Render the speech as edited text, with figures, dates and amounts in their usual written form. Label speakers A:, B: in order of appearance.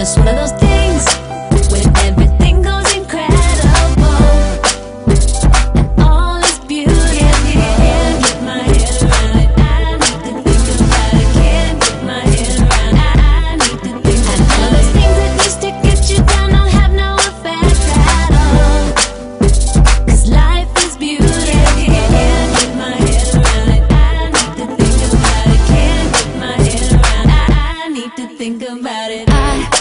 A: just one of those things when everything goes incredible and all is beautiful. Can't get my head around it. I need to think about it. Can't get my head around it. I need to think about it. And all of those things that used to get you down don't have no effect at all. 'Cause life is beautiful. Can't get my head around it. I need to think about it. Can't get my head around it. I need to think about it.